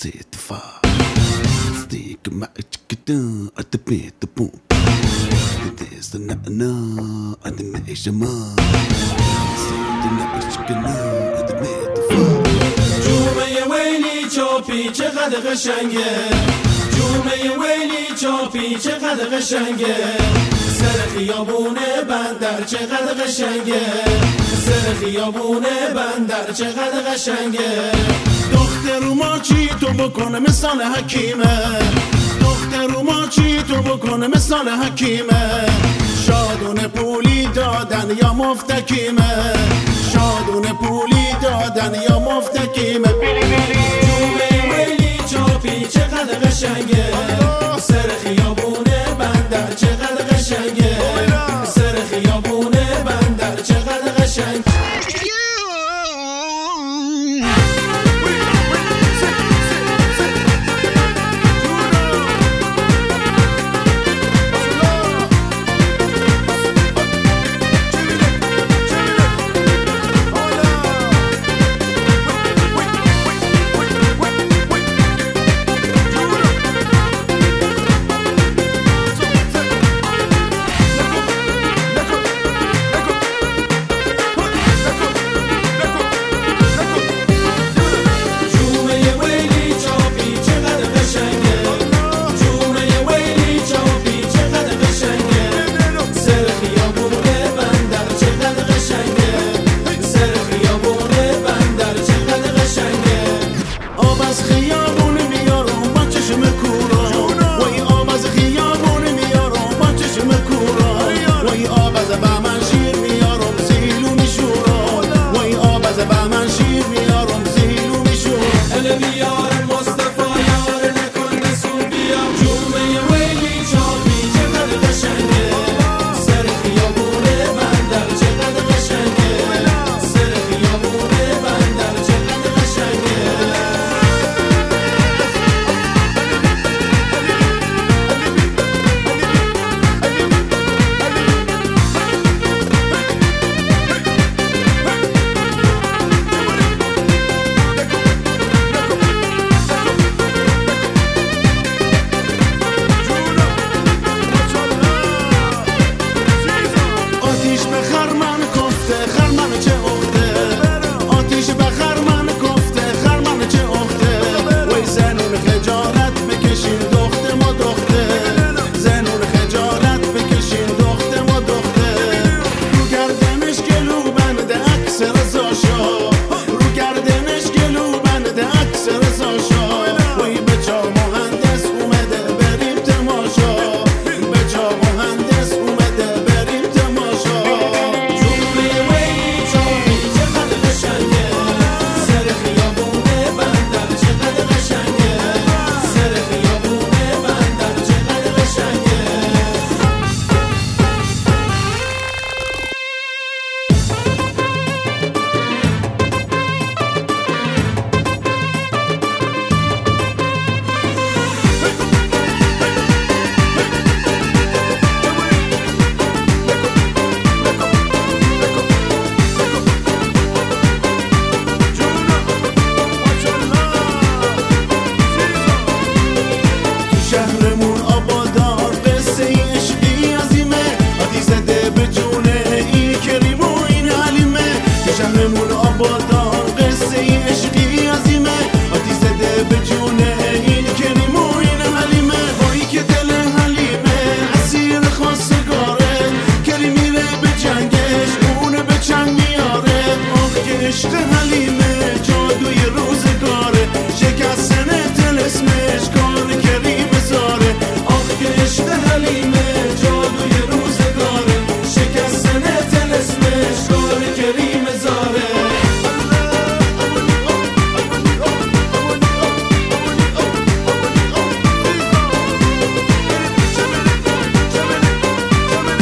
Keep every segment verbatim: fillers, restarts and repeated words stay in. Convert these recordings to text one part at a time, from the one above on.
set the fire. Stick my chicken at the pit, the boom. There's the na na at the measurement. The na chicken at the pit, the fire. جومه ویلی چاپی چقدر قشنگه، جومه ویلی چاپی چقدر قشنگه، سر خیابون بندر چقدر قشنگه، سر خیابون بندر چقدر قشنگه. دختر ما چی تو بکنه مثال حکیمه، دختر ما چی تو بکنه مثال حکیمه، شادون پولی دادن یا مفتکیمه، شادون پولی دادن یا مفتکیمه. جومه ویلی چاپی چقدر قشنگه، سر خیابون بندر چقدر قشنگه، سر خیابون بندر چقدر قشنگه.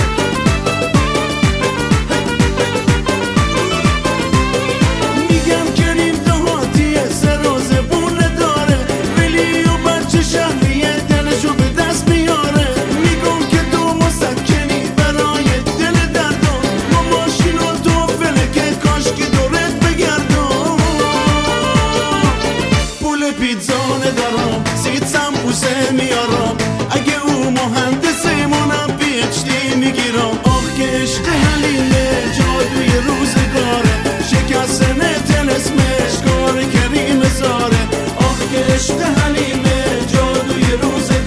میگم میکنه تلسمش کار کریم زاره آخه که عشق حلیمه جادوی روز